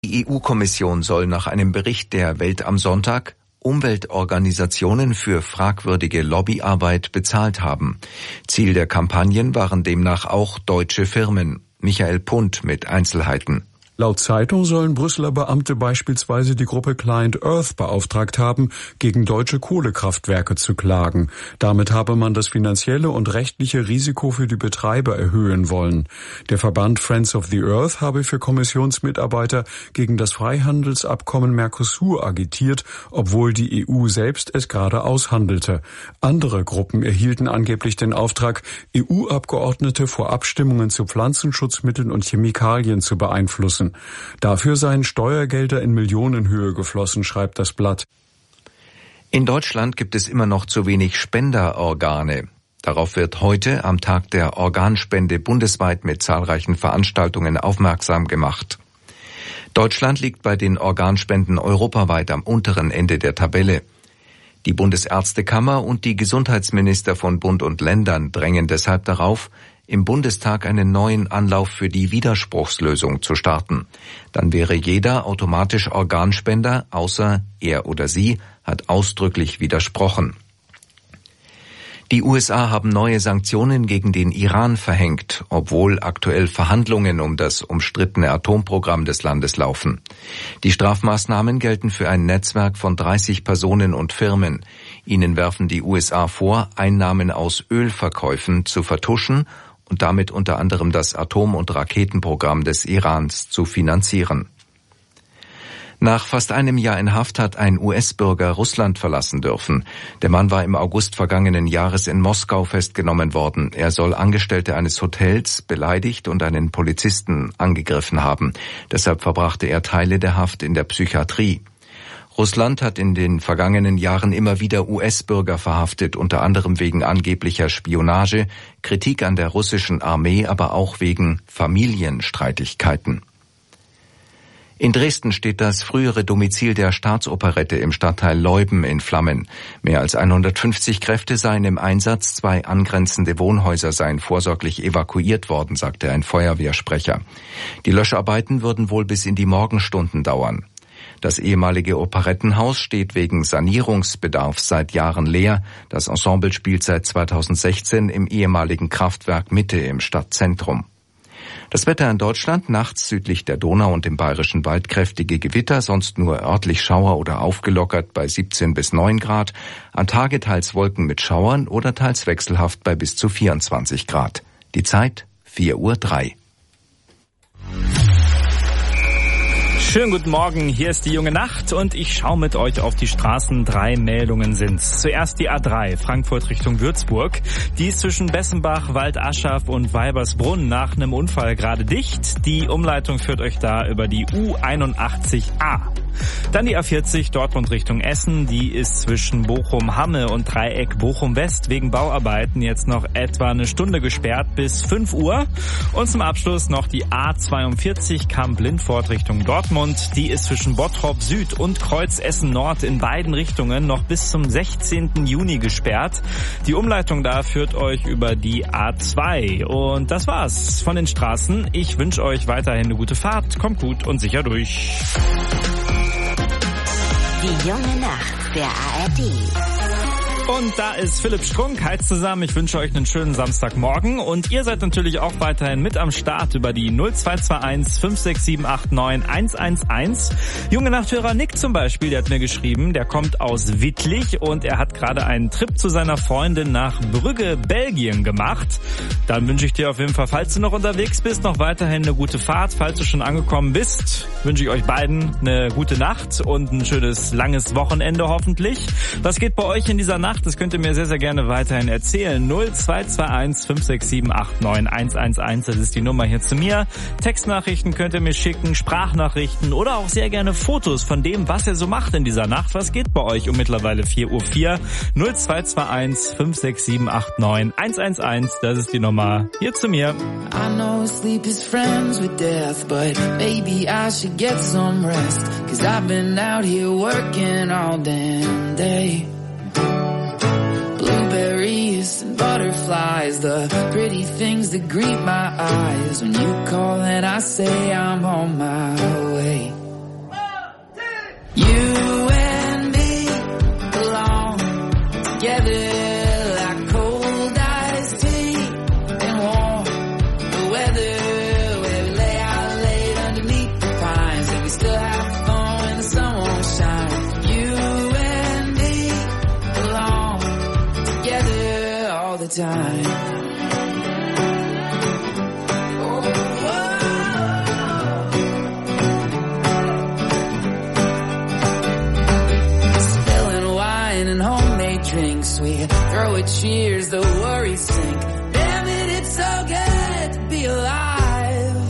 Die EU-Kommission soll nach einem Bericht der Welt am Sonntag Umweltorganisationen für fragwürdige Lobbyarbeit bezahlt haben. Ziel der Kampagnen waren demnach auch deutsche Firmen. Michael Pundt mit Einzelheiten. Laut Zeitung sollen Brüsseler Beamte beispielsweise die Gruppe Client Earth beauftragt haben, gegen deutsche Kohlekraftwerke zu klagen. Damit habe man das finanzielle und rechtliche Risiko für die Betreiber erhöhen wollen. Der Verband Friends of the Earth habe für Kommissionsmitarbeiter gegen das Freihandelsabkommen Mercosur agitiert, obwohl die EU selbst es gerade aushandelte. Andere Gruppen erhielten angeblich den Auftrag, EU-Abgeordnete vor Abstimmungen zu Pflanzenschutzmitteln und Chemikalien zu beeinflussen. Dafür seien Steuergelder in Millionenhöhe geflossen, schreibt das Blatt. In Deutschland gibt es immer noch zu wenig Spenderorgane. Darauf wird heute am Tag der Organspende bundesweit mit zahlreichen Veranstaltungen aufmerksam gemacht. Deutschland liegt bei den Organspenden europaweit am unteren Ende der Tabelle. Die Bundesärztekammer und die Gesundheitsminister von Bund und Ländern drängen deshalb darauf, im Bundestag einen neuen Anlauf für die Widerspruchslösung zu starten. Dann wäre jeder automatisch Organspender, außer er oder sie hat ausdrücklich widersprochen. Die USA haben neue Sanktionen gegen den Iran verhängt, obwohl aktuell Verhandlungen um das umstrittene Atomprogramm des Landes laufen. Die Strafmaßnahmen gelten für ein Netzwerk von 30 Personen und Firmen. Ihnen werfen die USA vor, Einnahmen aus Ölverkäufen zu vertuschen und damit unter anderem das Atom- und Raketenprogramm des Irans zu finanzieren. Nach fast einem Jahr in Haft hat ein US-Bürger Russland verlassen dürfen. Der Mann war im August vergangenen Jahres in Moskau festgenommen worden. Er soll Angestellte eines Hotels beleidigt und einen Polizisten angegriffen haben. Deshalb verbrachte er Teile der Haft in der Psychiatrie. Russland hat in den vergangenen Jahren immer wieder US-Bürger verhaftet, unter anderem wegen angeblicher Spionage, Kritik an der russischen Armee, aber auch wegen Familienstreitigkeiten. In Dresden steht das frühere Domizil der Staatsoperette im Stadtteil Leuben in Flammen. Mehr als 150 Kräfte seien im Einsatz, 2 angrenzende Wohnhäuser seien vorsorglich evakuiert worden, sagte ein Feuerwehrsprecher. Die Löscharbeiten würden wohl bis in die Morgenstunden dauern. Das ehemalige Operettenhaus steht wegen Sanierungsbedarfs seit Jahren leer. Das Ensemble spielt seit 2016 im ehemaligen Kraftwerk Mitte im Stadtzentrum. Das Wetter in Deutschland, nachts südlich der Donau und im Bayerischen Wald kräftige Gewitter, sonst nur örtlich Schauer oder aufgelockert bei 17 bis 9 Grad. Am Tage teils Wolken mit Schauern oder teils wechselhaft bei bis zu 24 Grad. Die Zeit 4:03 Uhr. Schönen guten Morgen, hier ist die junge Nacht und ich schaue mit euch auf die Straßen. 3 Meldungen sind's. Zuerst die A3, Frankfurt Richtung Würzburg. Die ist zwischen Bessenbach, Waldaschaf und Weibersbrunn nach einem Unfall gerade dicht. Die Umleitung führt euch da über die U81a. Dann die A40 Dortmund Richtung Essen. Die ist zwischen Bochum-Hamme und Dreieck Bochum-West wegen Bauarbeiten jetzt noch etwa eine Stunde gesperrt bis 5 Uhr. Und zum Abschluss noch die A42 Kamp-Lindfort Richtung Dortmund. Die ist zwischen Bottrop Süd und Kreuz Essen Nord in beiden Richtungen noch bis zum 16. Juni gesperrt. Die Umleitung da führt euch über die A2. Und das war's von den Straßen. Ich wünsche euch weiterhin eine gute Fahrt. Kommt gut und sicher durch. Die junge Nacht der ARD. Und da ist Philipp Strunk. Hi zusammen, ich wünsche euch einen schönen Samstagmorgen und ihr seid natürlich auch weiterhin mit am Start über die 0221 56789 111. Junge Nachthörer Nick zum Beispiel, der hat mir geschrieben, der kommt aus Wittlich und er hat gerade einen Trip zu seiner Freundin nach Brügge, Belgien gemacht. Dann wünsche ich dir auf jeden Fall, falls du noch unterwegs bist, noch weiterhin eine gute Fahrt. Falls du schon angekommen bist, wünsche ich euch beiden eine gute Nacht und ein schönes, langes Wochenende hoffentlich. Was geht bei euch in dieser Nacht? Das könnt ihr mir sehr, sehr gerne weiterhin erzählen. 0221 56789 111, das ist die Nummer hier zu mir. Textnachrichten könnt ihr mir schicken, Sprachnachrichten oder auch sehr gerne Fotos von dem, was ihr so macht in dieser Nacht. Was geht bei euch um mittlerweile 4:04 Uhr? 0221 56789 111, das ist die Nummer hier zu mir. I know sleep is friends with death, but maybe I should get some rest, 'cause I've been out here working all damn day. Blueberries and butterflies, the pretty things that greet my eyes when you call and I say I'm on my way. still have fun when the sun won't shine. You and me belong together all the time. Drinks, we throw a cheers, the worries sink. Damn it, it's so good to be alive.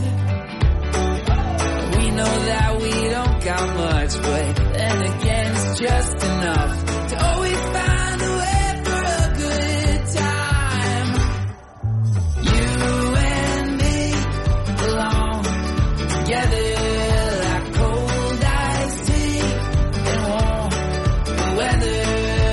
We know that we don't got much, but then again it's just enough to always find a way for a good time. You and me belong together like cold iced tea and warm weather.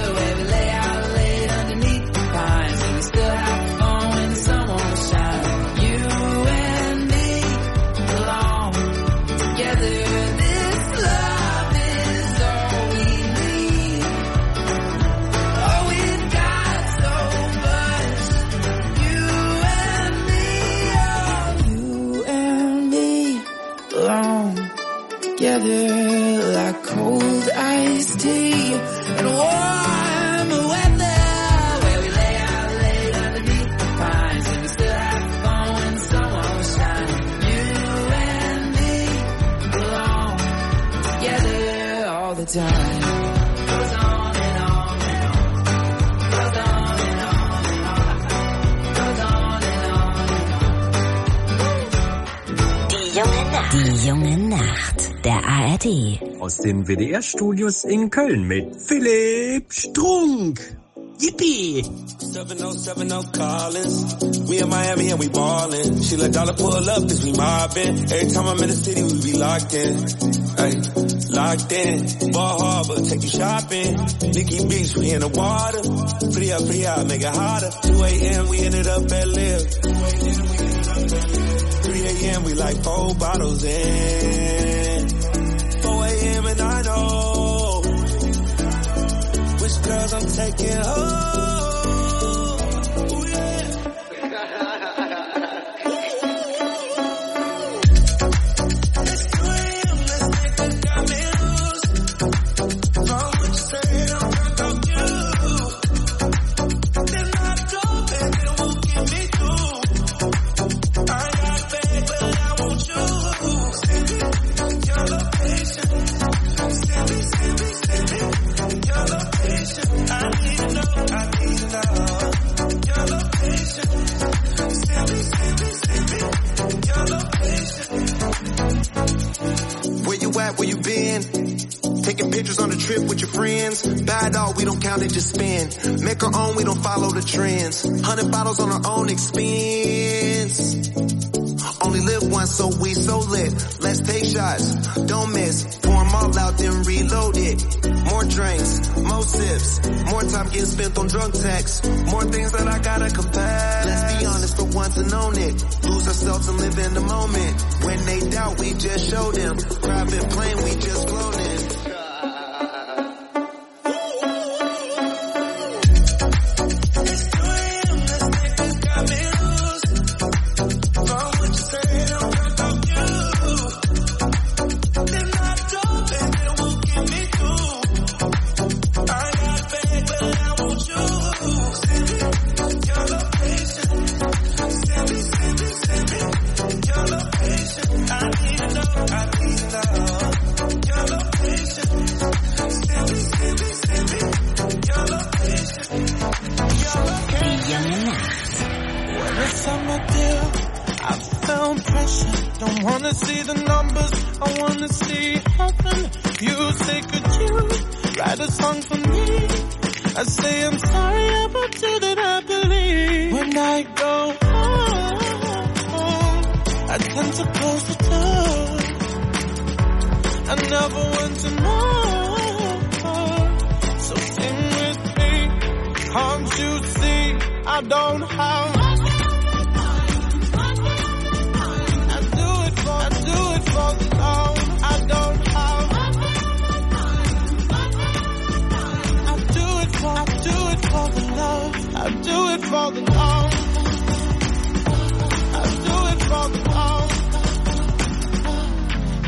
Together like cold iced tea and warm weather, where we lay out late underneath the pines, and we still have fun when the sun won't shine. You and me belong together all the time. Goes on and on and on. Goes on and on and on. Goes on and on and on. Die junge Nacht. Die junge Nacht. Der ARD. Aus den WDR-Studios in Köln mit Philipp Strunk. Yippie! 7070 Collins. We in Miami and we ballin'. She let dollar pull up cause we mobbin'. Every time I'm in the city we be locked in. Ay, locked in. Ball Harbor, take you shopping. Nikki Beach, we in the water. Free up, make it hotter. 2 a.m. we ended up at Live. 3 a.m. we like 4 bottles in. 4 a.m. and I know which girls I'm taking home. Where you been? Taking pictures on the trip with your friends. Buy it all, we don't count it, just spend. Make our own, we don't follow the trends. 100 bottles on our own expense. Only live once, so we so lit. Let's take shots, don't miss. Pour them all out, then reload it. More drinks, more sips. More time getting spent on drunk texts. More things that I gotta confess. Let's be honest for once and own it. Lose ourselves and live in the moment. When they doubt, we just show them. Private plane, we just floating.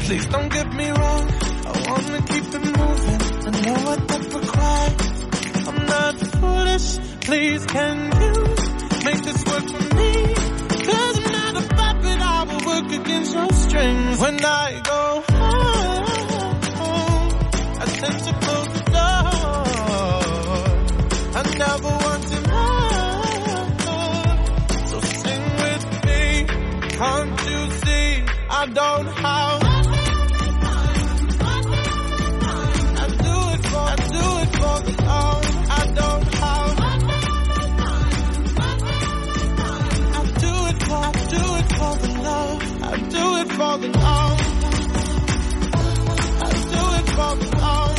Please don't get me wrong, I wanna keep it moving. I know I never cry, I'm not foolish. Please can you make this work for me? Cause I'm not a puppet, I will work against your strings. When I go home, I tend to close the door. I never wanted more, so sing with me. Can't you see I don't have? I do it for the love. I don't have. I do it for the love. I do it for the love. I do it for the love.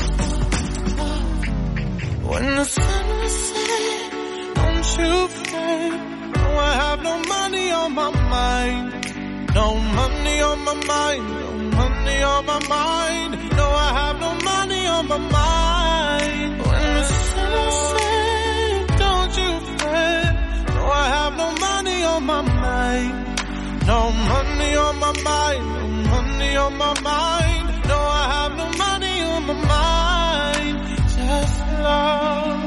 When the sun is set, don't you fret. No, I have no money on my mind. No money on my mind. No money on my mind. No, I have no money on my mind. When the sun is set, don't you fret. No, I have no money on my mind. No money on my mind. No money on my mind. No, I have no money on my mind. Just love.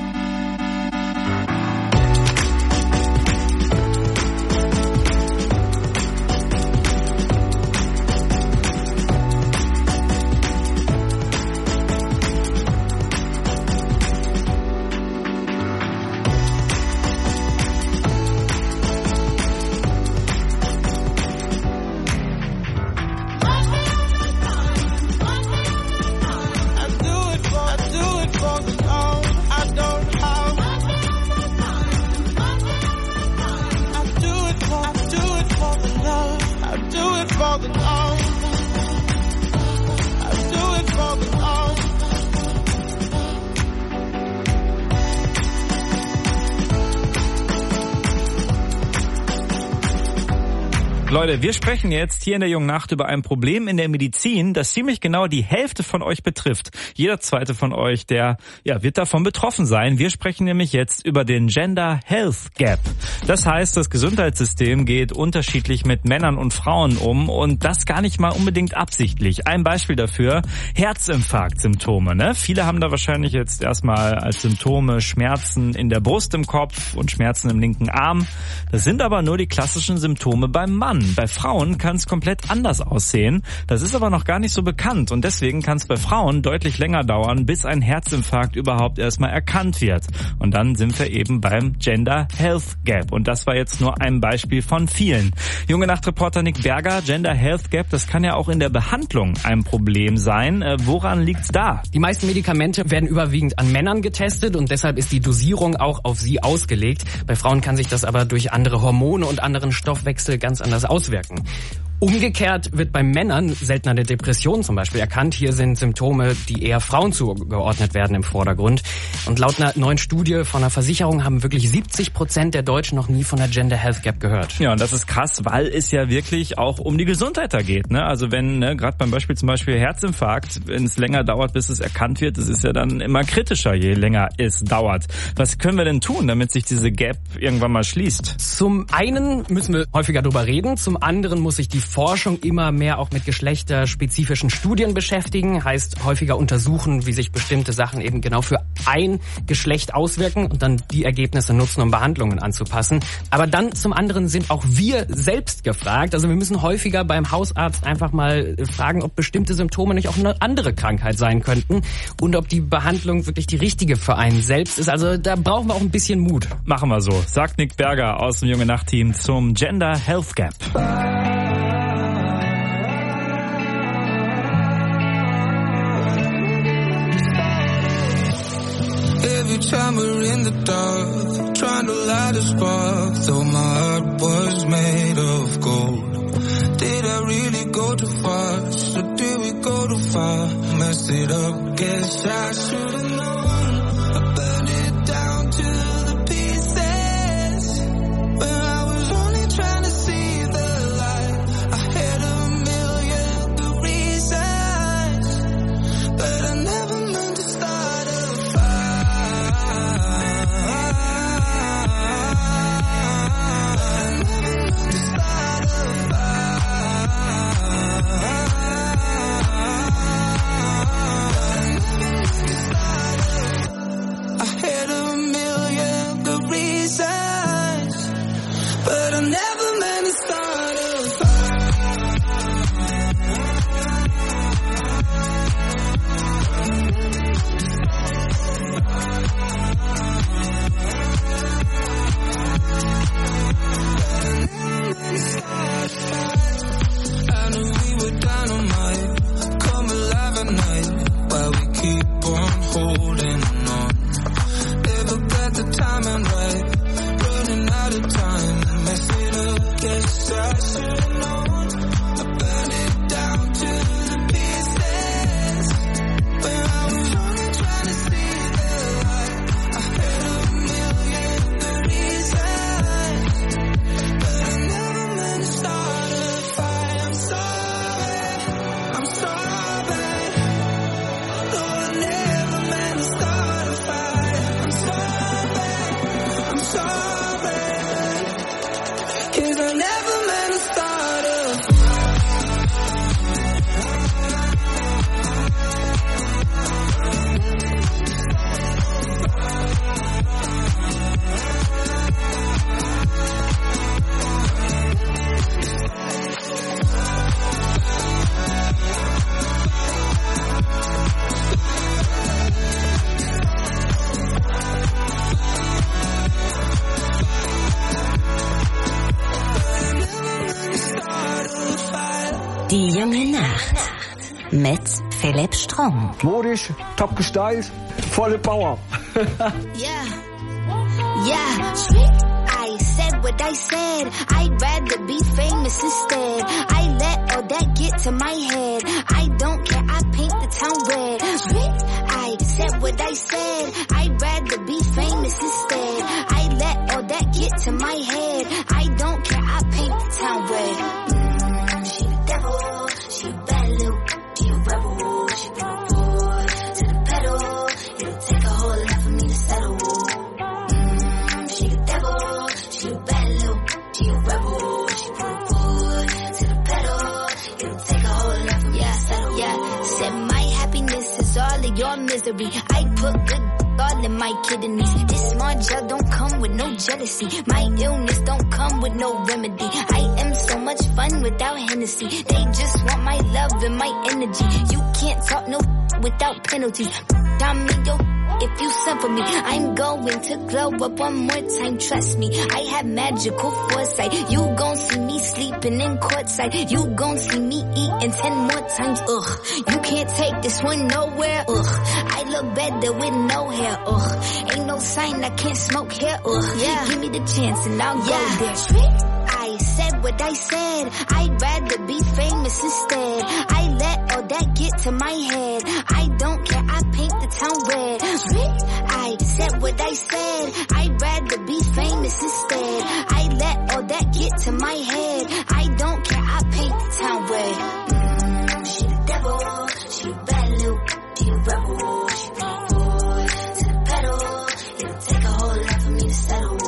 Leute, wir sprechen jetzt hier in der Jungen Nacht über ein Problem in der Medizin, das ziemlich genau die Hälfte von euch betrifft. Jeder zweite von euch, der wird davon betroffen sein. Wir sprechen nämlich jetzt über den Gender Health Gap. Das heißt, das Gesundheitssystem geht unterschiedlich mit Männern und Frauen um und das gar nicht mal unbedingt absichtlich. Ein Beispiel dafür, Herzinfarktsymptome. Ne? Viele haben da wahrscheinlich jetzt erstmal als Symptome Schmerzen in der Brust im Kopf und Schmerzen im linken Arm. Das sind aber nur die klassischen Symptome beim Mann. Bei Frauen kann es komplett anders aussehen. Das ist aber noch gar nicht so bekannt und deswegen kann es bei Frauen deutlich länger dauern, bis ein Herzinfarkt überhaupt erstmal erkannt wird. Und dann sind wir eben beim Gender Health Gap. Und das war jetzt nur ein Beispiel von vielen. Junge Nacht-Reporter Nick Berger, Gender Health Gap, das kann ja auch in der Behandlung ein Problem sein. Woran liegt's da? Die meisten Medikamente werden überwiegend an Männern getestet und deshalb ist die Dosierung auch auf sie ausgelegt. Bei Frauen kann sich das aber durch andere Hormone und anderen Stoffwechsel ganz anders auswirken. Umgekehrt wird bei Männern seltener eine Depression zum Beispiel erkannt. Hier sind Symptome, die eher Frauen zugeordnet werden, im Vordergrund. Und laut einer neuen Studie von einer Versicherung haben wirklich 70% der Deutschen noch nie von der Gender Health Gap gehört. Ja, und das ist krass, weil es ja wirklich auch um die Gesundheit da geht. Ne? Also wenn, gerade beim Beispiel zum Beispiel Herzinfarkt, wenn es länger dauert, bis es erkannt wird, das ist ja dann immer kritischer, je länger es dauert. Was können wir denn tun, damit sich diese Gap irgendwann mal schließt? Zum einen müssen wir häufiger darüber reden, zum anderen muss sich die Forschung immer mehr auch mit geschlechterspezifischen Studien beschäftigen, heißt häufiger untersuchen, wie sich bestimmte Sachen eben genau für ein Geschlecht auswirken und dann die Ergebnisse nutzen, um Behandlungen anzupassen. Aber dann zum anderen sind auch wir selbst gefragt. Also wir müssen häufiger beim Hausarzt einfach mal fragen, ob bestimmte Symptome nicht auch eine andere Krankheit sein könnten und ob die Behandlung wirklich die richtige für einen selbst ist. Also da brauchen wir auch ein bisschen Mut. Machen wir so, sagt Nick Berger aus dem Junge Nacht-Team zum Gender Health Gap. Every time we're in the dark, trying to light a spark, though my heart was made of gold. Did I really go too fast, or did we go too far? Messed it up, guess I should've known. I burned it down to the pieces, where I was only trying to see the light. I had a million good reasons, but I never meant to start a fire. Die junge Nacht mit Philipp Strunk. Modisch, top gestylt, volle Power. Yeah. I said what I said. I'd rather be famous instead. I let all that get to my head. I don't care, I paint the town red. I said what I said. I'd rather be famous instead. I let all that get to my head. I don't care, I paint the town red. She the devil, she a bad little, she a rebel. She put her foot to the pedal. It'll take a whole lot for me to settle. She the devil, she a bad little, she a rebel. She put her foot to the pedal. It'll take a whole lot for me to settle. Yeah, said my happiness is all of your misery. I put good all in my kidneys. This small gel don't come with no jealousy. My illness don't come with no remedy. I am so much fun without Hennessy. They just want my love and my energy. You can't talk no without penalties. I'm me, yo. If you send for me, I'm going to glow up one more time, trust me. I have magical foresight. You gon' see me sleeping in courtside. You gon' see me eating 10 more times, ugh. You can't take this one nowhere, ugh. I look better with no hair, ugh. Ain't no sign I can't smoke here, ugh. Yeah. Give me the chance and I'll go there. I said what I said. I'd rather be famous instead. I let all that get to my head. I don't care, I paint the town red. I said what I said. I'd rather be famous instead. I let all that get to my head. I don't care, I paint the town red. She the devil, she a bad little, she a rebel. She put her foot to the pedal. It'll take a whole lot for me to settle.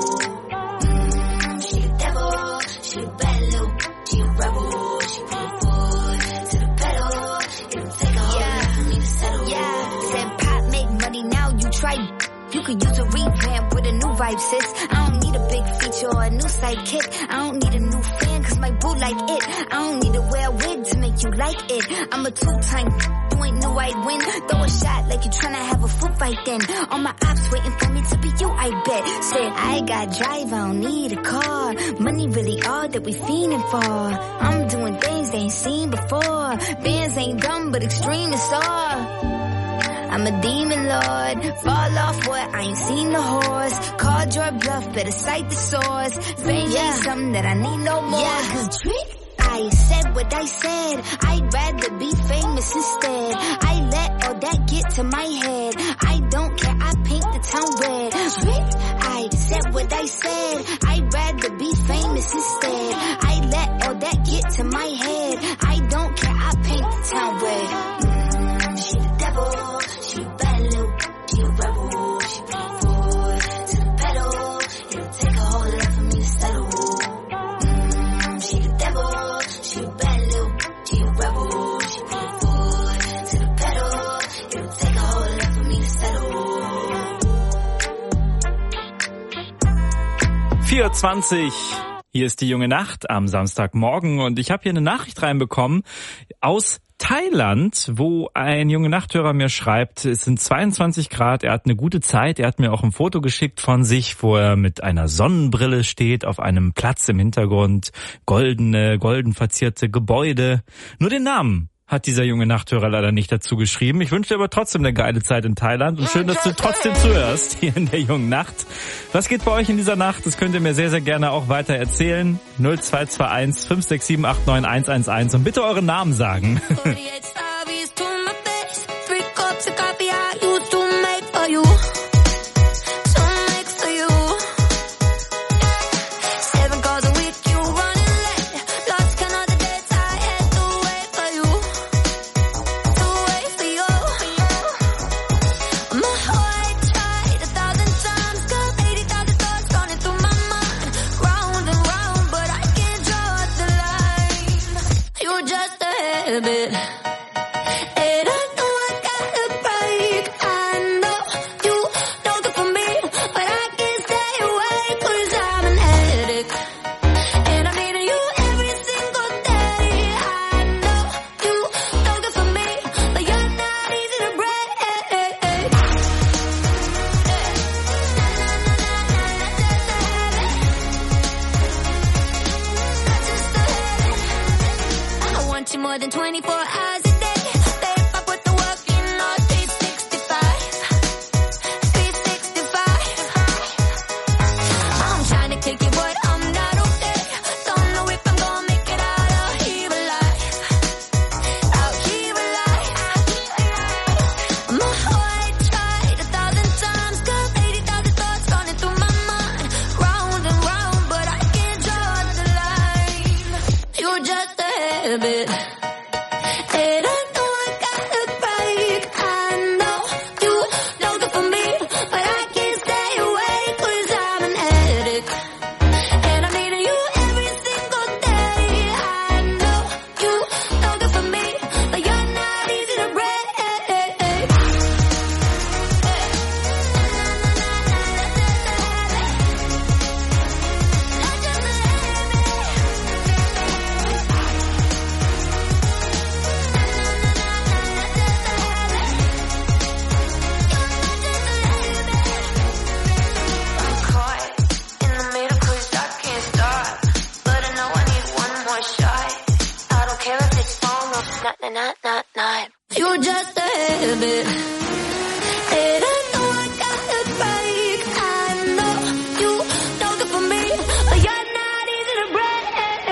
She the devil, she a bad little, she a rebel. She put her foot to the pedal. It'll take a whole lot for me to settle. Yeah, said pop make money now, you try. You could use a revamp with a new vibe, sis. I don't need a big feature or a new sidekick. I don't need a new fan cause my boo like it. I don't need to wear a wig to make you like it. I'm a two-time, you ain't know I'd win. Throw a shot like you tryna have a foot fight then. All my ops waiting for me to be you, I bet. Said I got drive, I don't need a car. Money really all that we fiending for. I'm doing things they ain't seen before. Bands ain't dumb but extreme is all. I'm a demon lord, fall off what, I ain't seen the horse. Called your bluff, better cite the source. Fame ain't something that I need no more. Yeah, cause I said what I said. I'd rather be famous instead. I let all that get to my head. I don't care, I paint the town red. I said what I said. I'd rather be famous instead. I let all that get to my head. I don't care, I paint the town red. She the devil. She a bad little, she a rebel. She put her foot to the pedal. It'll take a whole lot for me to settle. She the devil, she a bad little, she a rebel. She put her foot to the pedal. It'll take a whole lot for me to settle. 4:20. Hier ist die junge Nacht am Samstagmorgen und ich habe hier eine Nachricht reinbekommen aus Thailand, wo ein junger Nachthörer mir schreibt, es sind 22 Grad, er hat eine gute Zeit, er hat mir auch ein Foto geschickt von sich, wo er mit einer Sonnenbrille steht, auf einem Platz im Hintergrund, golden verzierte Gebäude. Nur den Namen hat dieser junge Nachthörer leider nicht dazu geschrieben. Ich wünsche dir aber trotzdem eine geile Zeit in Thailand und schön, dass du trotzdem zuhörst hier in der jungen Nacht. Was geht bei euch in dieser Nacht? Das könnt ihr mir sehr, sehr gerne auch weiter erzählen. 0221 567 89 111 und bitte euren Namen sagen. Just a habit. night. You're just a habit. And I know I got it right. I know you don't good for me. You're not easy to break.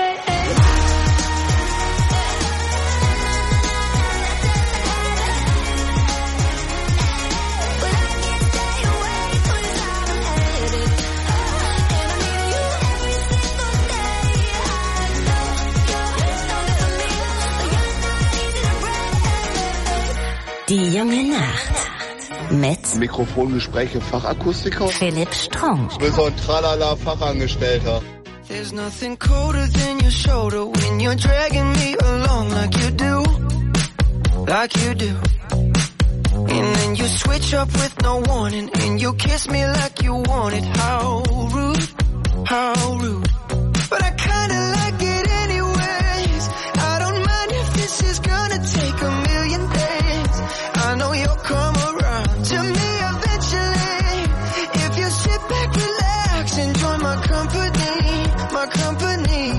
But I can't stay away 'cause I'm an addict. And I need you every single day. I know you don't good for me. You're not easy to break. Die junge Nacht. Mit Mikrofongespräche Fachakustiker. Philipp Strunk. Ich bin so ein Tralala-Fachangestellter. There's nothing colder than your shoulder when you're dragging me along like you do. Like you do. And then you switch up with no warning and you kiss me like you want it. How rude, how rude. But I kinda like it anyways. I don't mind if this is gonna take a million days. I know you'll come around to me eventually. If you sit back, relax, enjoy my company, my company.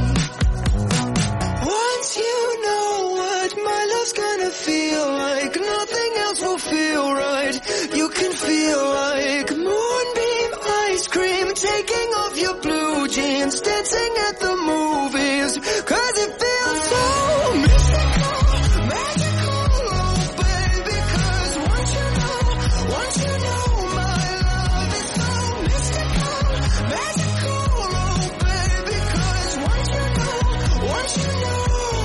Once you know what my love's gonna feel like, nothing else will feel right. You can feel like moonbeam ice cream, taking off your blue jeans, dancing at the movies, 'cause it feels so mystical, magical, oh baby, 'cause once you know my love is so mystical, magical, oh baby, 'cause once you know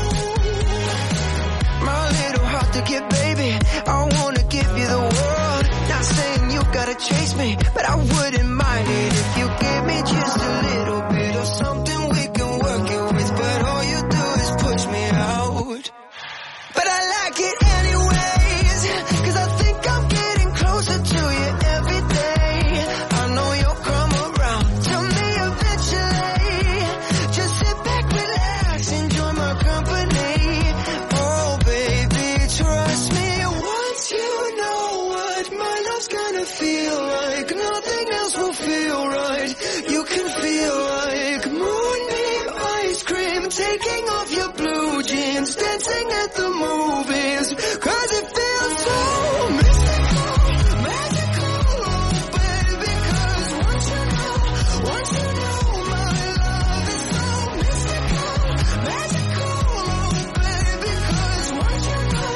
my little heart to get, baby, I wanna give you the world. Not saying you gotta chase me, but I wouldn't mind it if you gave me just a little bit of something we can work it with. But all you do is push me out. But I like it anyways, 'cause I think I'm getting closer to you every day. I know you'll come around to me eventually. Just sit back, relax, enjoy my company. Oh baby, trust me, once you know what my love's gonna feel like, nothing else will feel right. You can feel like moonbeam ice cream, taking off your blue jeans, dancing at the movies, 'cause it feels so mystical, magical, oh baby, 'cause once you know my love is so mystical, magical, oh baby, 'cause once you know.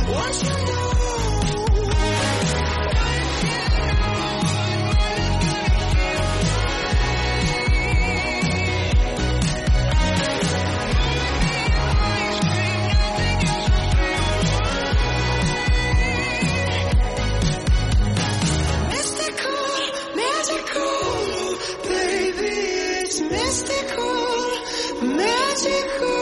Mystical, magical, baby, it's mystical, magical.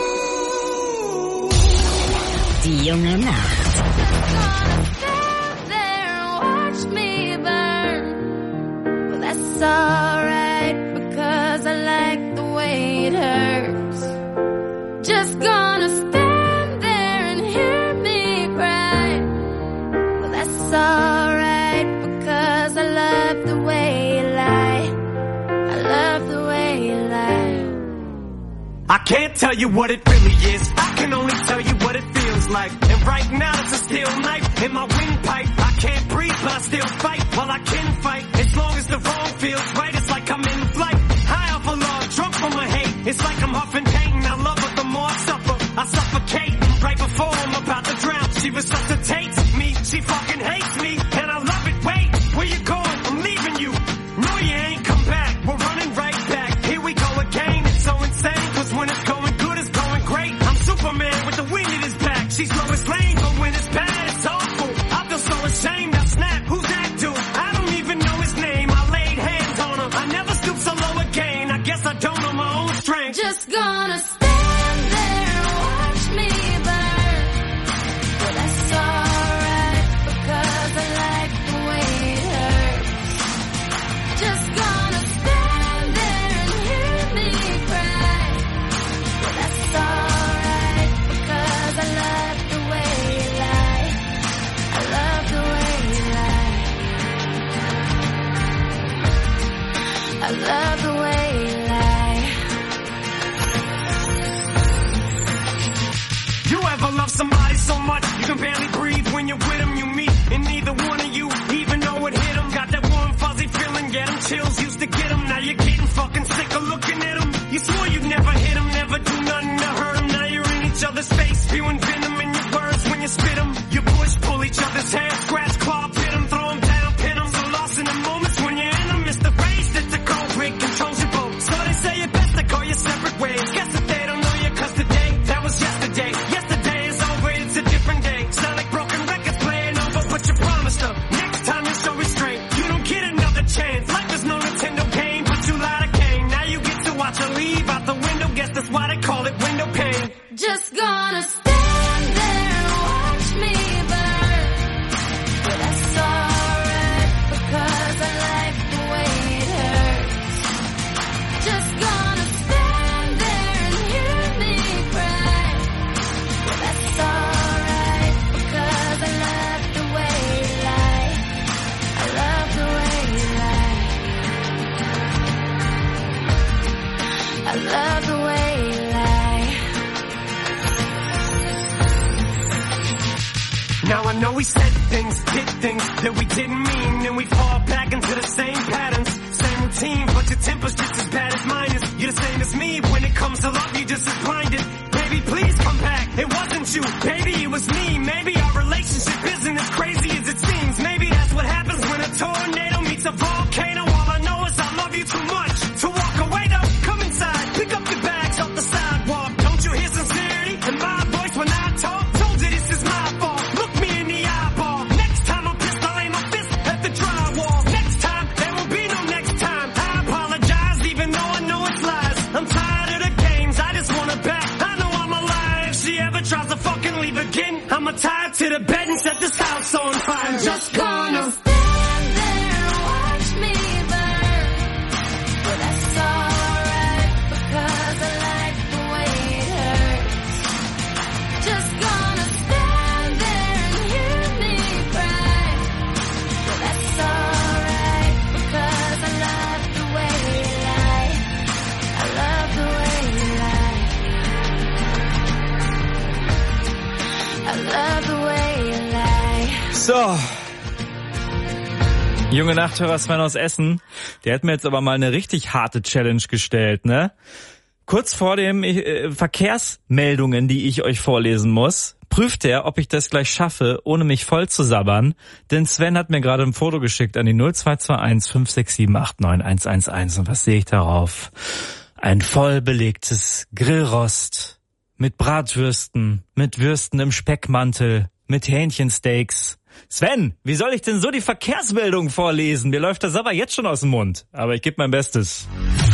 Die junge Nacht. Stand there and watch me burn. Well, that's alright because I like the way it hurts. Just gonna stand there and hear me cry. Well, that's alright because I love the way you lie. I love the way you lie. I can't tell you what it really is. I can only tell you what it feels like. And right now it's a steel knife in my windpipe. I can't breathe, but I still fight. Well, I can fight as long as the wrong feels right. It's like I'm in flight, high off of love, drunk from my hate. It's like I'm huffing pain. I love her the more I suffer. I suffocate right before I'm about to drown. She resuscitates me. She fucking hates me, and I love it. Wait, where you going? I'm leaving you. No, you ain't come back. We're running right back. Here we go again. It's so insane, 'cause when it's going good, it's going great. I'm Superman with the wind in his back. She's Lois Lane, but when it's bad, it's awful. I feel so ashamed. I snap. Who's that dude? I don't even know his name. I laid hands on him. I never stoop so low again. I guess I don't know my own strength. Just gonna stand there and watch me burn. Well, that's alright because breathe when you're with him. You meet and neither one of you even know it hit him. Got that warm fuzzy feeling, get him chills used to get him. Now you're getting fucking sick of looking at him. You swore you'd never hit him, never do nothing to hurt him. Now you're in each other's face, spewing venom in your words when you spit him. You push, pull each other's hair, scratch, claw, pit him, throw him down, pin him. So lost in the moments when you're in them, it's the rage that the cold break controls your boat. So they say it best to go your separate ways. Guess that they don't know you, cause today, that was yesterday. Yesterday is over, it's a different day. Sound like broken records playing over, but you promised them. Next time you show restraint, you don't get another chance. Life is no Nintendo game, but you lied again. Now you get to watch her leave out the window, guess that's why they call it window pane. Just gonna stand there and watch me burn. But that's alright, because I like the way it hurts. Just gonna stand there and hear me cry. But that's alright, because I love the way you lie. I love the way you lie. I love the way you lie. Now I know we said things, did things that we didn't mean, and we fall back into the same patterns, same routine, but your temper's just as bad as mine is. You're the same as me, when it comes to love, you're just as blinded. Baby, please come back, it wasn't you, baby, it was me. Maybe our relationship isn't as crazy as it seems. Maybe that's what happens when a tornado meets a volcano. All I know is I love you too much to walk away though. Come inside, pick up your bags off the sidewalk. Don't you hear sincerity in my voice when I talk? Told you this is my fault. Look me in the eyeball. Next time I'm pissed, I'll aim my fist at the drywall. Next time, there will be no next time. I apologize even though I know it's lies. I'm tired of the games, I just want her back. I know I'm alive. If she ever tries to fucking leave again, I'ma tie her to the bed and set this house on fire. I'm just gonna stand there and watch me burn. But that's alright, because I like the way it hurts. Just gonna stand there and hear me cry. But that's alright, because I love the way you lie. I love the way you lie. I love the way you lie. So. Junge Nachthörer Sven aus Essen, der hat mir jetzt aber mal eine richtig harte Challenge gestellt, ne? Kurz vor dem Verkehrsmeldungen, die ich euch vorlesen muss, prüft er, ob ich das gleich schaffe, ohne mich voll zu sabbern. Denn Sven hat mir gerade ein Foto geschickt an die 0221 567 89 111. Und was sehe ich darauf? Ein voll belegtes Grillrost mit Bratwürsten, mit Würsten im Speckmantel, mit Hähnchensteaks. Sven, wie soll ich denn so die Verkehrsmeldung vorlesen? Mir läuft das aber jetzt schon aus dem Mund. Aber ich gebe mein Bestes.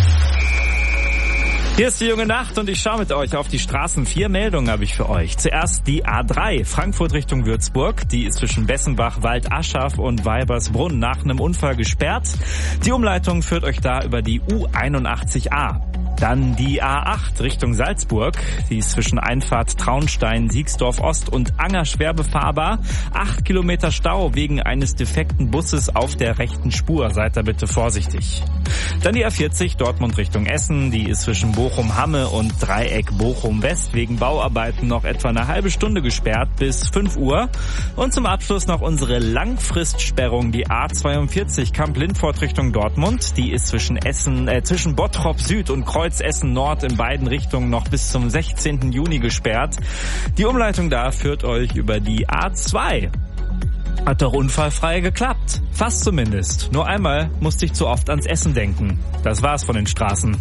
Hier ist die junge Nacht und ich schaue mit euch auf die Straßen. 4 Meldungen habe ich für euch. Zuerst die A3, Frankfurt Richtung Würzburg. Die ist zwischen Bessenbach, Wald-Aschach und Weibersbrunn nach einem Unfall gesperrt. Die Umleitung führt euch da über die U81A. Dann die A8 Richtung Salzburg. Die ist zwischen Einfahrt Traunstein, Siegsdorf Ost und Anger schwer befahrbar. 8 Kilometer Stau wegen eines defekten Busses auf der rechten Spur. Seid da bitte vorsichtig. Dann die A40 Dortmund Richtung Essen. Die ist zwischen Bochum-Hamme und Dreieck Bochum-West wegen Bauarbeiten noch etwa eine halbe Stunde gesperrt bis 5 Uhr. Und zum Abschluss noch unsere Langfristsperrung, die A42 Kamp-Lindfort Richtung Dortmund. Die ist zwischen Bottrop Süd und Kreuz Essen Nord in beiden Richtungen noch bis zum 16. Juni gesperrt. Die Umleitung da führt euch über die A2. Hat doch unfallfrei geklappt. Fast zumindest. Nur einmal musste ich zu oft ans Essen denken. Das war's von den Straßen.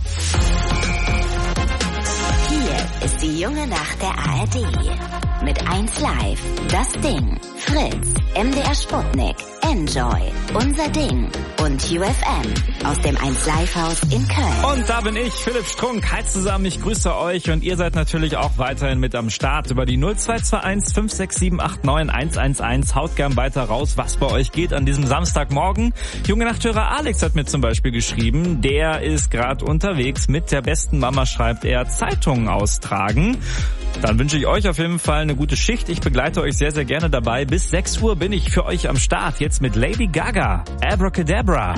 Hier ist die junge Nacht der ARD. Mit 1 Live, das Ding, Fritz, MDR Sputnik, Enjoy, Unser Ding und UFM aus dem 1 Live Haus in Köln. Und da bin ich, Philipp Strunk. Hi zusammen, ich grüße euch und ihr seid natürlich auch weiterhin mit am Start über die 0221 567 89 111. Haut gern weiter raus, was bei euch geht an diesem Samstagmorgen. Junge Nachthörer Alex hat mir zum Beispiel geschrieben, der ist gerade unterwegs mit der besten Mama, schreibt er, Zeitungen austragen. Dann wünsche ich euch auf jeden Fall eine gute Schicht. Ich begleite euch sehr, sehr gerne dabei. Bis 6 Uhr bin ich für euch am Start. Jetzt mit Lady Gaga, Abracadabra.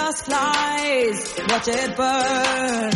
dust flies, watch it burn.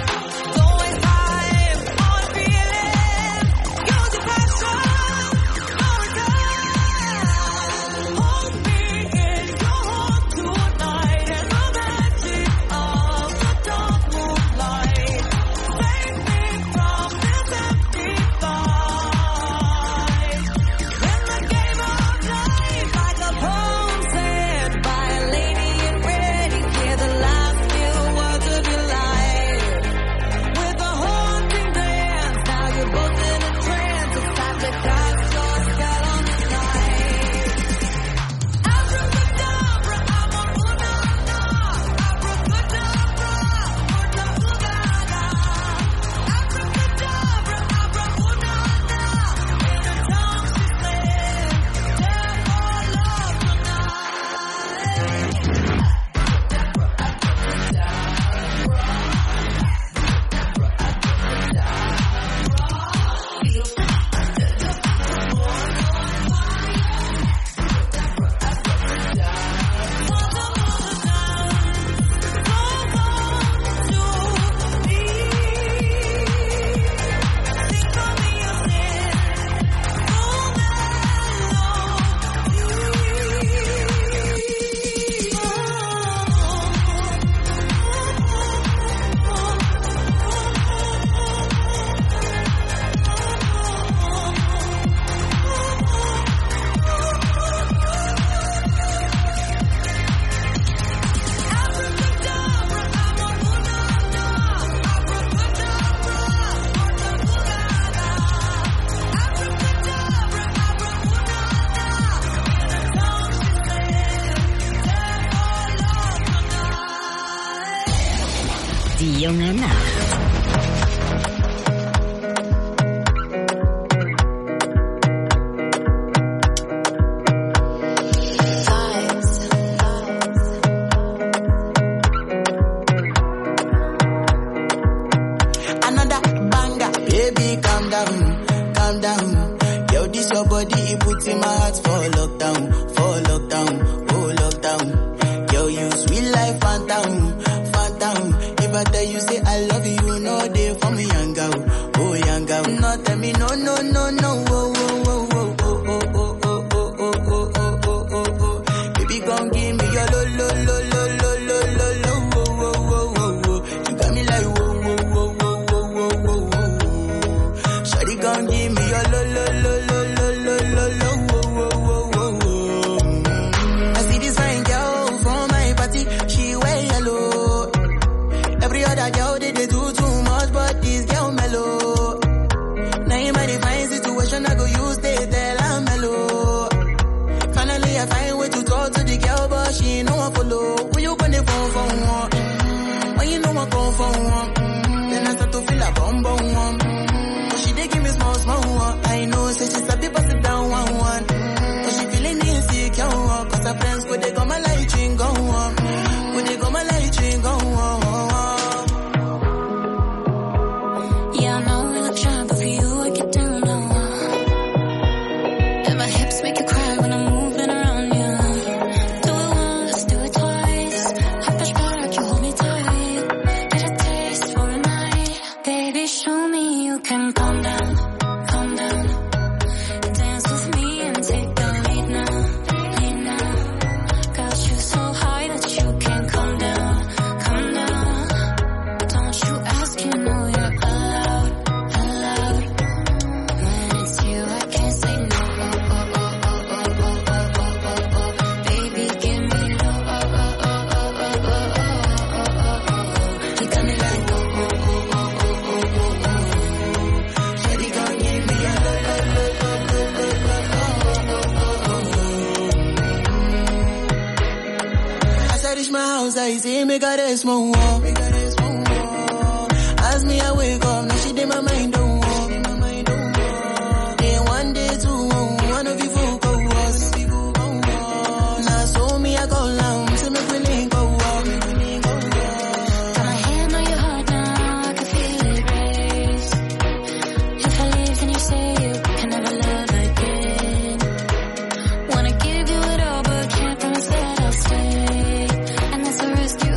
Die junge Nacht. Another banger, baby, calm down, calm down. Yo, this your body, it puts in my heart for lockdown, oh lockdown. Yo, you sweet life, phantom, phantom. If I tell you say I love you, you know they for me, young girl, oh young girl. No, tell me no, no, no, no, oh, oh, oh, oh, oh, oh, oh, oh, oh, oh, oh, oh, oh, oh. Baby, gon' give me your lo, lo, lo, lo, lo, lo, lo, lo, oh, oh, oh, oh, oh. You got me like whoa, whoa, whoa, whoa, whoa, whoa, whoa, whoa. Shawty gon' give me your lo, lo, lo, lo, lo, lo, lo, lo, oh, oh, oh, oh, oh. I see this fine girl from my party, she wear yellow. Every other girl they do too much, but this girl mellow. Now in my divine situation, I go use they tell I'm mellow. Finally I find way to talk to the girl, but she ain't no one follow. When you gonna phone for one? When you know I come for one? Then I start to feel a bum bum one. But she dey give me small small one. I know, say she start to pass it down one one. But she feeling insecure, cause her friends go they go my light ring go on. Go they go my light ring go on. Yeah, I know we look shy, but for you I get down low. And my hips make you cry when I'm moving around you. Do it once, do it twice. I push back, you hold me tight. Get a taste for a night. Baby, show me you can calm down, calm down. Dance with me and take the lead now, lead now. Got you so high that you can't calm down, calm down. Don't you ask, you know you're allowed, allowed. When it's you, I can't say no. Oh, oh, oh, oh, oh, oh, oh, oh, oh, oh. Baby, give me low. Oh, oh, oh, oh, oh, oh, oh, oh, oh, oh. You got me like oh, oh, oh, oh, oh, oh, oh, oh. Shawty gon' give me a low, low, low, low, low, low, low, oh, oh, oh, oh. As I reach my house, I see me got a small wall. As me I wake up, now she did my mind don't walk. Day one, day two, one of you fool go us. Now so me I go down, so me feeling go walk. Got my hand on your heart now, I can feel it race. If I leave, then you say you can never love again. Wanna give you it all, but can't promise that I'll stay. And that's a risk you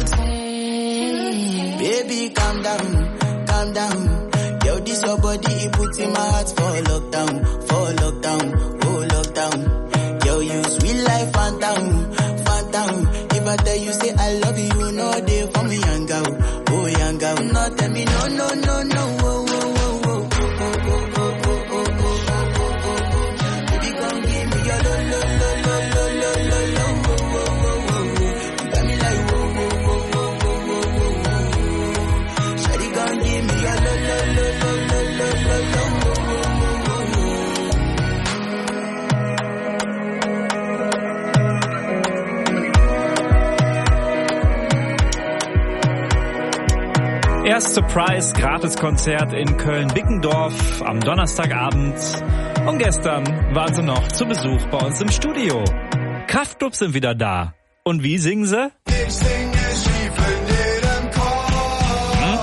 Yo, this your body, it puts in my heart for lockdown, oh lockdown. Yo, you sweet life, phantom, phantom. If I tell you say I love you, no day for me, young girl, oh young girl. No, tell me no, no, no, no, oh, oh, oh, oh, oh, oh, oh, oh, oh, oh, oh. Baby, come give me your lo, lo, lo, lo, lo, lo, lo, lo, oh, oh, oh, oh. You got me like, oh, oh, oh, oh, oh, oh, oh. Shawty, come give me your lo, lo, lo, lo, lo, lo, lo, lo, oh, oh, oh, oh. Erst Surprise, Gratiskonzert in Köln-Bickendorf am Donnerstagabend. Und gestern waren sie noch zu Besuch bei uns im Studio. Kraftklub sind wieder da. Und wie singen sie? Ich singe schief in jedem Chor.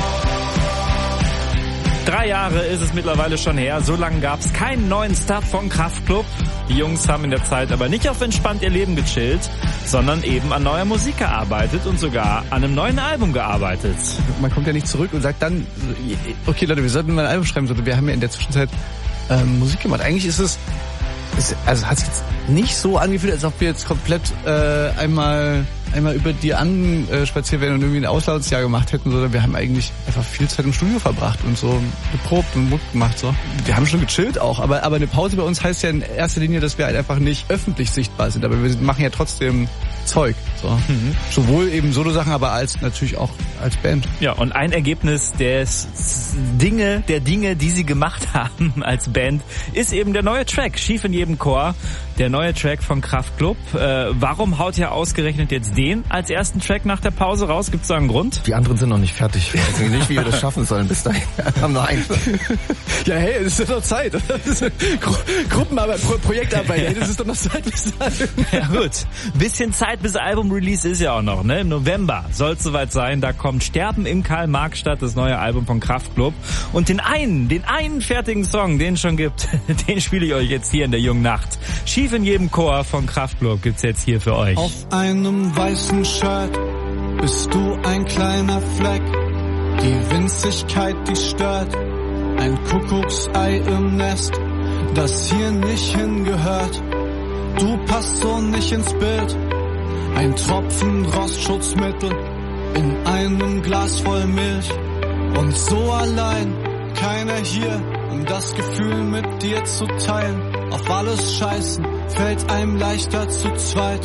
3 Jahre ist es mittlerweile schon her. So lange gab es keinen neuen Stuff von Kraftklub. Die Jungs haben in der Zeit aber nicht auf entspannt ihr Leben gechillt, sondern eben an neuer Musik gearbeitet und sogar an einem neuen Album gearbeitet. Man kommt ja nicht zurück und sagt dann, okay Leute, wir sollten mal ein Album schreiben, sondern wir haben ja in der Zwischenzeit Musik gemacht. Eigentlich ist es, also hat sich jetzt nicht so angefühlt, als ob wir jetzt komplett einmal über die spaziert werden und irgendwie ein Auslandsjahr gemacht hätten, sondern wir haben eigentlich einfach viel Zeit im Studio verbracht und so geprobt und Muck gemacht. So. Wir haben schon gechillt auch, aber eine Pause bei uns heißt ja in erster Linie, dass wir halt einfach nicht öffentlich sichtbar sind, aber wir machen ja trotzdem Zeug. So. Sowohl eben Solo-Sachen, aber als natürlich auch als Band. Ja, und ein Ergebnis der Dinge, die sie gemacht haben als Band, ist eben der neue Track, Schief in jedem Chor, der neue Track von Kraftklub. Warum haut ihr ausgerechnet jetzt den als ersten Track nach der Pause raus? Gibt es da einen Grund? Die anderen sind noch nicht fertig. Wir wissen nicht, wie wir das schaffen sollen bis dahin. Wir haben noch einen. Ja, hey, es ist doch noch Zeit. Gruppenarbeit, Projektarbeit, hey, das ist doch noch Zeit bis dahin. Ja gut, bisschen Zeit bis Album-Release ist ja auch noch, ne? Im November soll es soweit sein, da kommt Sterben im Karl-Marx-Stadt, das neue Album von Kraftklub. Und den einen fertigen Song, den es schon gibt, den spiele ich euch jetzt hier in der jungen Nacht. Schief in jedem Chor von Kraftklub gibt's jetzt hier für euch. Auf einem weißen Shirt bist du ein kleiner Fleck. Die Winzigkeit, die stört. Ein Kuckucksei im Nest, das hier nicht hingehört. Du passt so nicht ins Bild. Ein Tropfen Rostschutzmittel in einem Glas voll Milch. Und so allein, keiner hier, um das Gefühl mit dir zu teilen. Auf alles scheißen, fällt einem leichter zu zweit.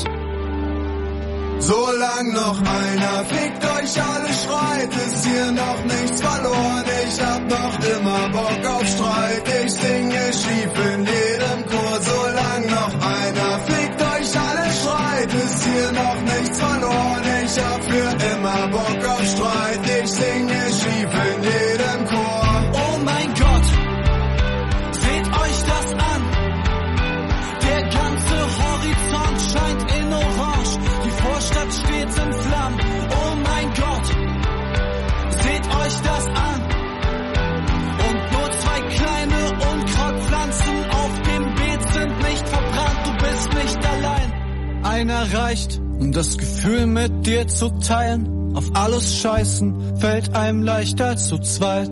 Solang noch einer fickt euch alle, schreit, ist hier noch nichts verloren. Ich hab noch immer Bock auf Streit, ich singe schief in jedem Chor. Solang noch einer fickt euch alle, schreit, ist hier noch nichts verloren. Ich hab für immer Bock auf Streit, ich singe schief in jedem Chor. Oh mein Gott, seht euch das an. Der ganze Horizont scheint in Orange. Die Vorstadt steht in Flammen. Oh mein Gott, seht euch das an. Und nur 2 kleine Unkrautpflanzen auf dem Beet sind nicht verbrannt. Du bist nicht allein. Einer reicht, um das Gefühl mit dir zu teilen. Auf alles scheißen fällt einem leichter zu zweit.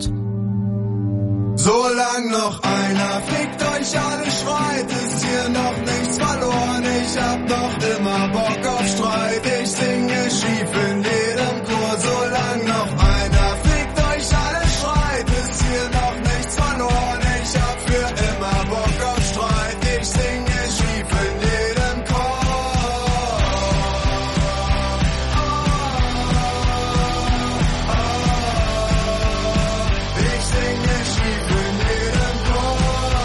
Solang noch einer fickt euch alle, schreit, ist hier noch nichts verloren. Ich hab noch immer Bock auf Streit, ich singe schief in jedem Chor. Solang noch einer fickt euch alle, schreit, ist hier noch nichts verloren. Ich hab für immer Bock auf Streit, ich singe schief in jedem Chor. Ich singe schief in jedem Chor.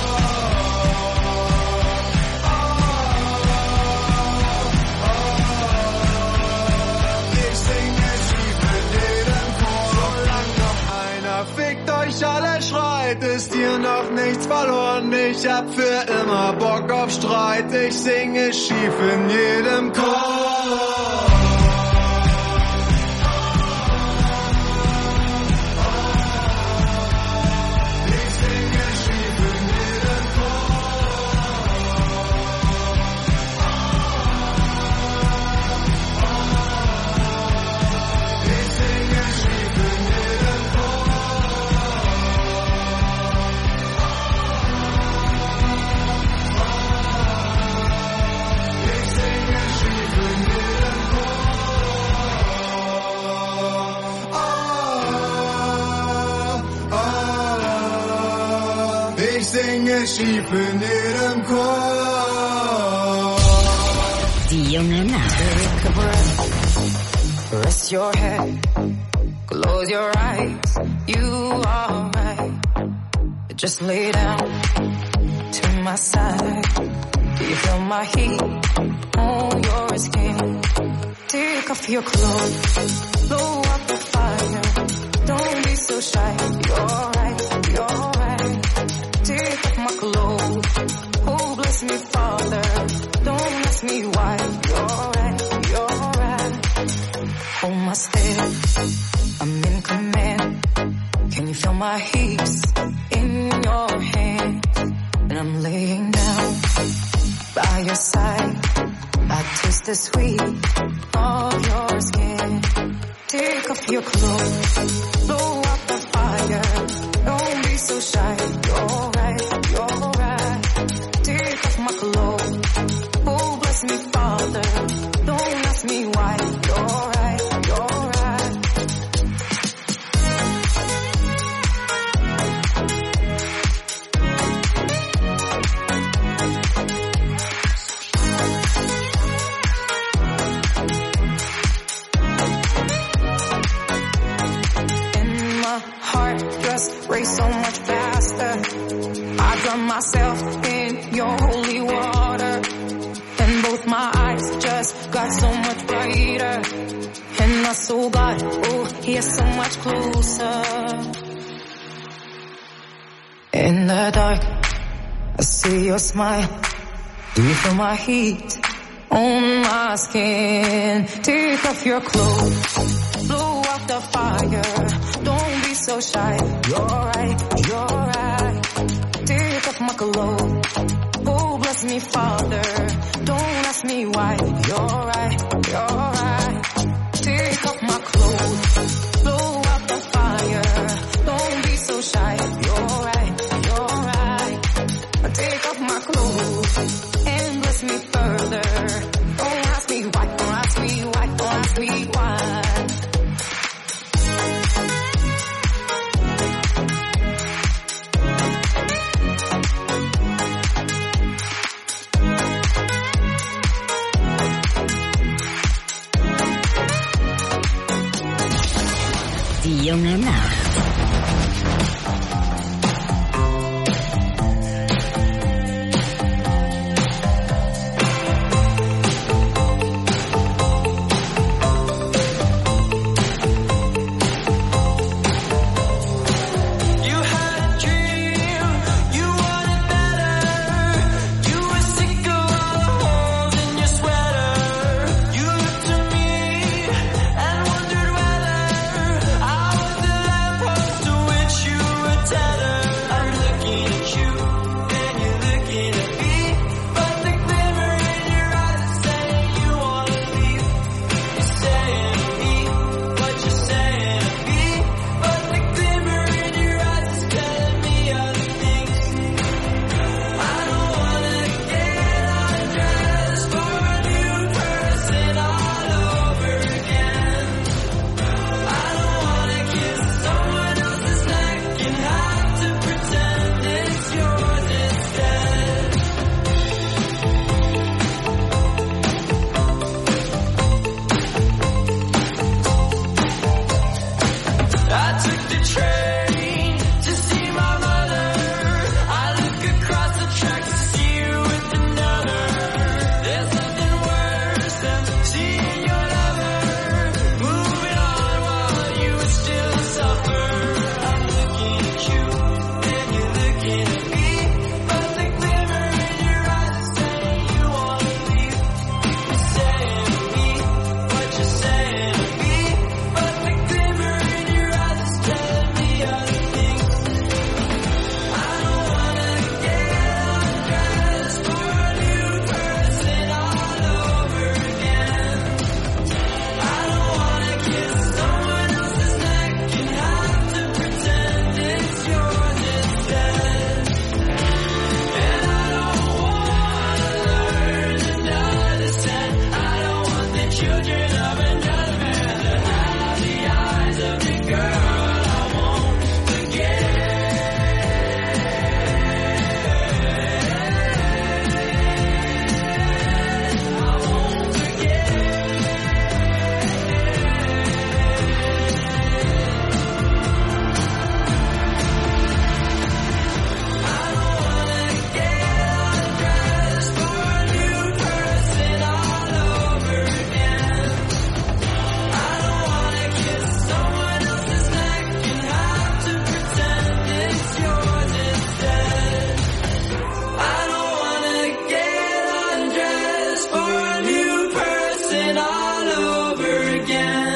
Ich singe schief in jedem Chor. Solang noch einer fickt euch alle, schreit, ist hier noch nichts verloren. Ich hab für immer Bock auf Streit, ich singe schief in jedem Chor. Ich singe schief in jedem Chor. Die junge Nacht. Take a breath, rest your head, close your eyes, you are right. Just lay down to my side. Do you feel my heat on your skin? Take off your clothes, blow up the fire. Don't be so shy, you're right, you're right. Take off my clothes, oh bless me Father. Don't ask me why, you're right, you're right. Hold my step, I'm in command. Can you feel my heat in your hand? And I'm laying down by your side. I taste the sweet of your skin. Take off your clothes, blow up the fire. Don't be so shy, you're right, you're right. Take off my clothes, oh bless me Father. Don't ask me why, you're right, you're right. Race so much faster. I drown myself in your holy water, and both my eyes just got so much brighter. And my soul got, oh, here so much closer. In the dark, I see your smile. Do you feel my heat on my skin? Take off your clothes, blow out the fire. Don't be so shy, you're right, you're right. Take off my clothes, oh bless me Father. Don't ask me why, you're right, you're right. Take off my clothes, blow out the fire. Don't be so shy, you're right, you're right. Take off my clothes and bless me further. Don't ask me why, don't ask me why, don't ask me why. Die junge Nacht. I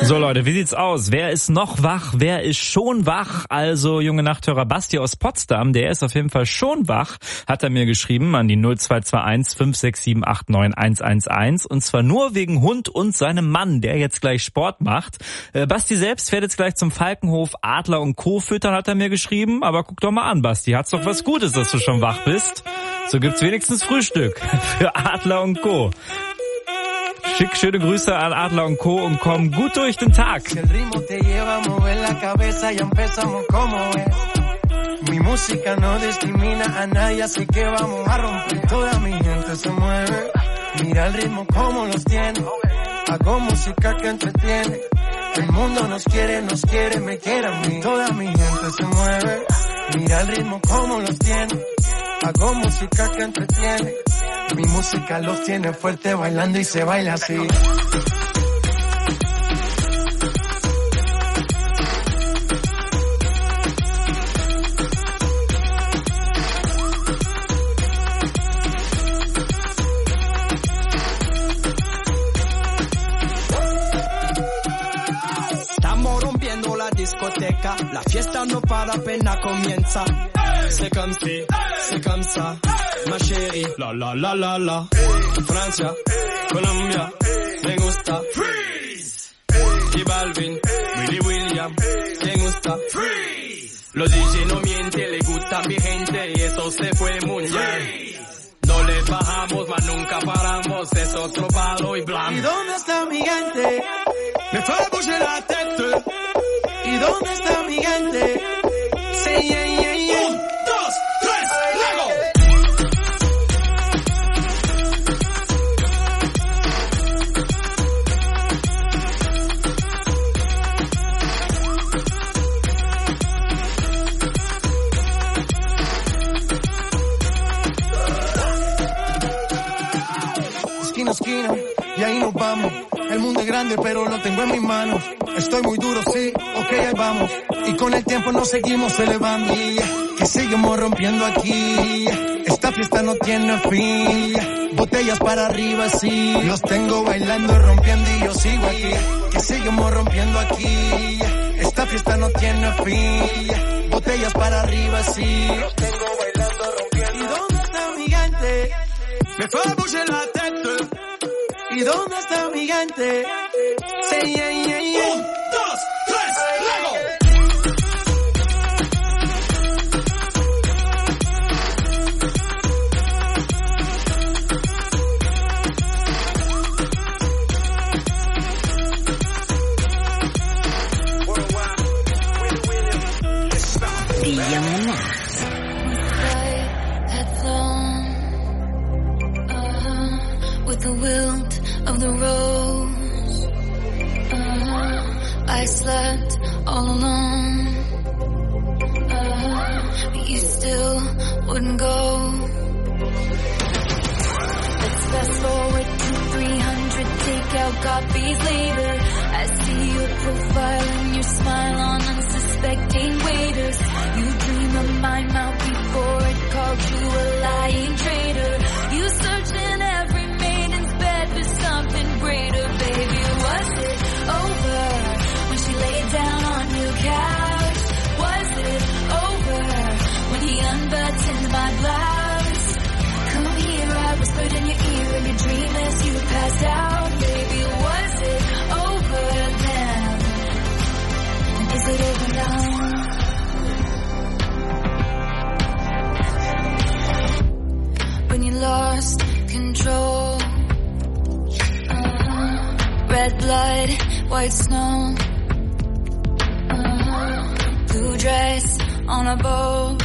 So Leute, wie sieht's aus? Wer ist noch wach? Wer ist schon wach? Also junge Nachthörer Basti aus Potsdam, der ist auf jeden Fall schon wach, hat er mir geschrieben an die 0221 567 89 111 und zwar nur wegen Hund und seinem Mann, der jetzt gleich Sport macht. Basti selbst fährt jetzt gleich zum Falkenhof Adler und Co. füttern, hat er mir geschrieben, aber guck doch mal an, Basti, hat's doch was Gutes, dass du schon wach bist. So gibt's wenigstens Frühstück für Adler und Co. Schick schöne Grüße an Adler und Co. und komm gut durch den Tag. Mi música no discrimina a nadie, así que vamos a romper. Toda mi gente se mueve, mira el ritmo como los tiene. Hago música que entretiene. El mundo nos quiere, me quiere a mí. Toda mi gente se mueve, mira el ritmo como los tiene. Hago música que entretiene. Mi música los tiene fuerte bailando y se baila así. Estamos rompiendo la discoteca, la fiesta no para, apenas comienza. C'est comme ça, ma chérie, la la la la la. Francia, Colombia, me gusta. Freeze. Y Balvin, Willy William, me gusta. Freeze. Los DJ no mienten, le gusta a mi gente y eso se fue muy bien. No le bajamos, mas nunca paramos, es otro palo y blanco. ¿Y dónde está mi gente? Me fait bouger la tête. ¿Y dónde está mi gente? Sí, yeah, yeah, yeah. 1, 2, 3, luego. Esquina, esquina, y ahí nos vamos. El mundo es grande, pero lo tengo en mis manos. Estoy muy duro, sí, ok, ahí vamos. Y con el tiempo nos seguimos elevando. Que seguimos rompiendo aquí. Esta fiesta no tiene fin. Botellas para arriba, sí. Los tengo bailando, rompiendo y yo sigo aquí. Que seguimos rompiendo aquí. Esta fiesta no tiene fin. Botellas para arriba, sí. Los tengo bailando, rompiendo. ¿Y dónde está mi gente? Me fait bouger la tête. ¿Y dónde está mi gente? Sí, yeah, yeah, yeah. 1, 2, 3, luego. With the wilt of the rose, I slept all alone, but you still wouldn't go. Let's fast forward to 300 takeout copies later. I see your profile and your smile on unsuspecting waiters. You dream of my mouth before it called you a lying traitor. You search in every for something greater, baby. Was it over when she laid down on your couch? Was it over when he unbuttoned my blouse? Come here, I whispered in your ear in your dream as you passed out, baby. Was it over then? Is it over now? When you lost control, red blood, white snow, blue dress on a bow.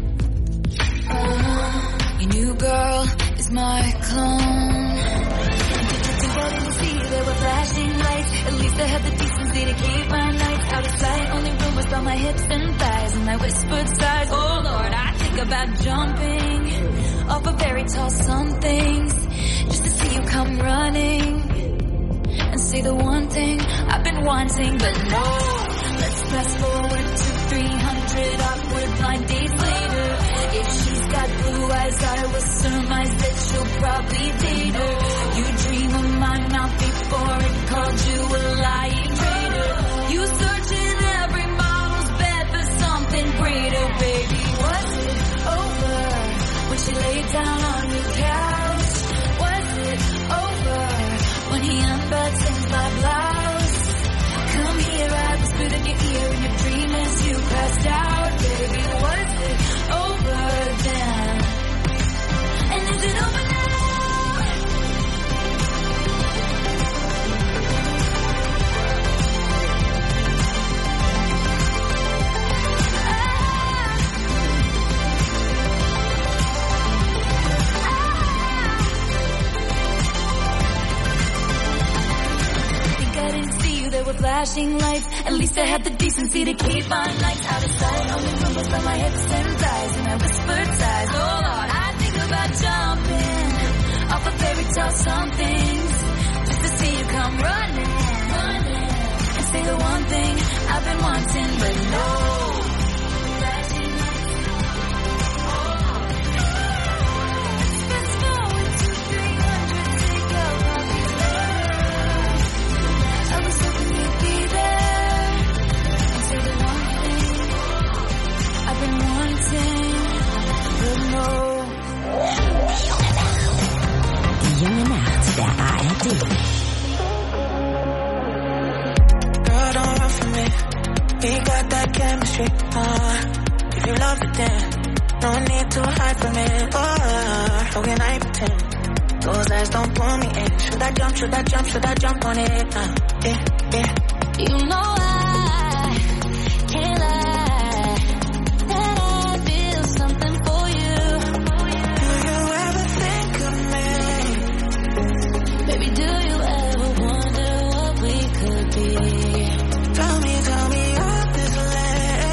Your new girl is my clone. Did I didn't see there were flashing lights? At least I had the decency to keep my nights out of sight. Only rumors about my hips and thighs and my whispered sighs. Oh Lord, I think about jumping off of very tall somethings just to see you come running and say the one thing I've been wanting, but no. Let's fast forward to 300 awkward blind dates later. If she's got blue eyes, I will surmise that she'll probably date her. You dream of my mouth before it called you a lying traitor. You searching every model's bed for something greater, baby. Was it over when she laid down on your couch? Was it over when he unbuttoned my blouse? Come here, I whispered in your ear in your dream as you passed out, baby. Was it over then? And is it over now? Flashing lights, at least I had the decency to keep my nights out of sight. Only rumbles by my hips and thighs, and I whispered sighs. Oh Lord, I think about jumping off a fairy tale somethings, just to see you come running, and say the one thing I've been wanting, but no. Die junge Nacht der ARD. Girl, don't run from me. We got that chemistry. If you love it, then no need to hide from it. How can I pretend? Those eyes don't pull me in. Should I jump? Should I jump? Should I jump on it? Yeah. You know I can't lie that I feel something for you. Do you ever think of me? Baby, do you ever wonder what we could be? Tell me honestly.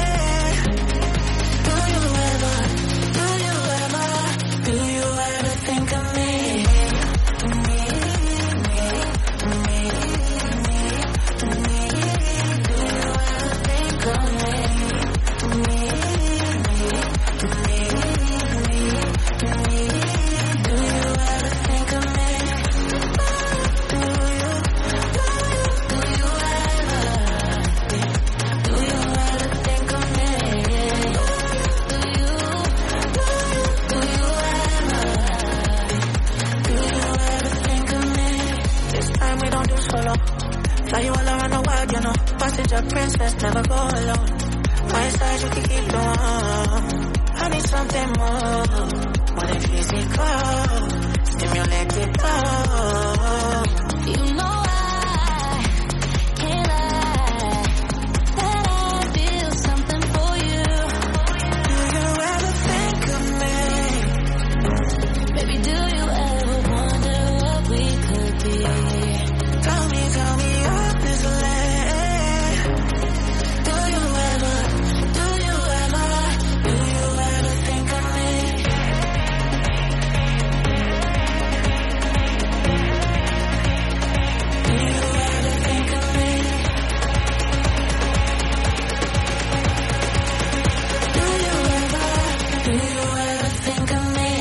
Do you ever think of me? Fly you all around the world, you know. Passenger princess, never go alone. My side, you can keep going. I need something more than physical. Stimulate it all. You know I can't lie that I feel something for you. Do you ever think of me? Baby, do you ever wonder what we could be? Tell me honestly. Do you ever think of me? Do you ever think of me? Do you ever think of me?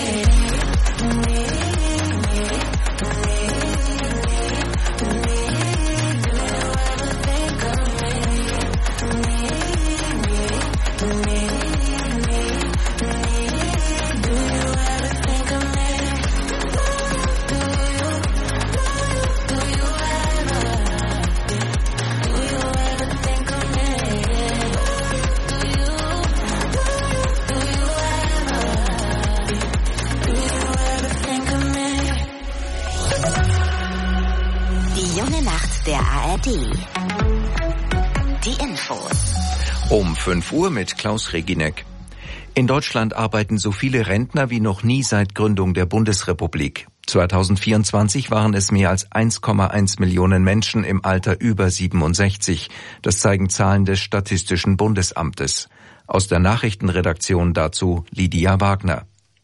Die junge Nacht der ARD. Die Infos. Um 5 Uhr mit Klaus Reginek. In Deutschland arbeiten so viele Rentner wie noch nie seit Gründung der Bundesrepublik. 2024 waren es mehr als 1,1 Millionen Menschen im Alter über 67. Das zeigen Zahlen des Statistischen Bundesamtes. Aus der Nachrichtenredaktion dazu Lydia Wagner.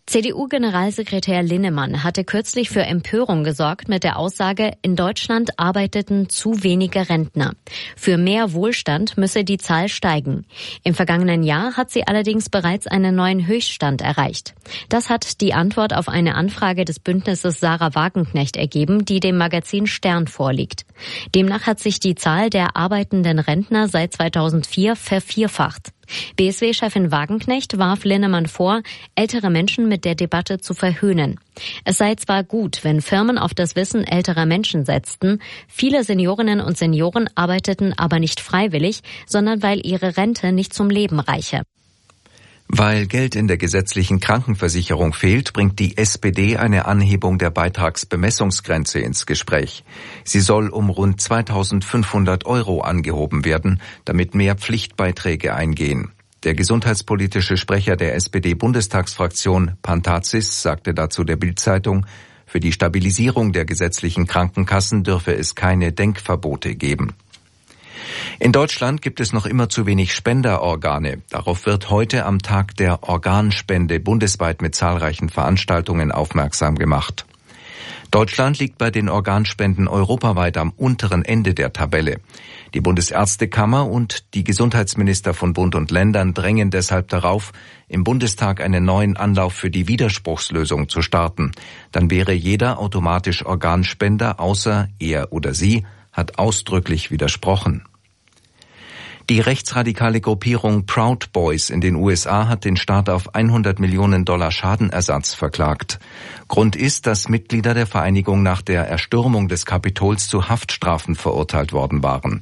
CDU-Generalsekretär Linnemann hatte kürzlich für Empörung gesorgt mit der Aussage, in Deutschland arbeiteten zu wenige Rentner. Für mehr Wohlstand müsse die Zahl steigen. Im vergangenen Jahr hat sie allerdings bereits einen neuen Höchststand erreicht. Das hat die Antwort auf eine Anfrage des Bündnisses Sarah Wagenknecht ergeben, die dem Magazin Stern vorliegt. Demnach hat sich die Zahl der arbeitenden Rentner seit 2004 vervierfacht. BSW-Chefin Wagenknecht warf Linnemann vor, ältere Menschen mit der Debatte zu verhöhnen. Es sei zwar gut, wenn Firmen auf das Wissen älterer Menschen setzten, viele Seniorinnen und Senioren arbeiteten aber nicht freiwillig, sondern weil ihre Rente nicht zum Leben reiche. Weil Geld in der gesetzlichen Krankenversicherung fehlt, bringt die SPD eine Anhebung der Beitragsbemessungsgrenze ins Gespräch. Sie soll um rund 2.500 € angehoben werden, damit mehr Pflichtbeiträge eingehen. Der gesundheitspolitische Sprecher der SPD-Bundestagsfraktion, Pantazis, sagte dazu der Bild-Zeitung, für die Stabilisierung der gesetzlichen Krankenkassen dürfe es keine Denkverbote geben. In Deutschland gibt es noch immer zu wenig Spenderorgane. Darauf wird heute am Tag der Organspende bundesweit mit zahlreichen Veranstaltungen aufmerksam gemacht. Deutschland liegt bei den Organspenden europaweit am unteren Ende der Tabelle. Die Bundesärztekammer und die Gesundheitsminister von Bund und Ländern drängen deshalb darauf, im Bundestag einen neuen Anlauf für die Widerspruchslösung zu starten. Dann wäre jeder automatisch Organspender, außer er oder sie hat ausdrücklich widersprochen. Die rechtsradikale Gruppierung Proud Boys in den USA hat den Staat auf $100 Millionen Schadenersatz verklagt. Grund ist, dass Mitglieder der Vereinigung nach der Erstürmung des Kapitols zu Haftstrafen verurteilt worden waren.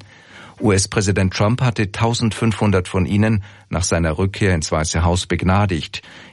US-Präsident Trump hatte 1.500 von ihnen nach seiner Rückkehr ins Weiße Haus begnadigt.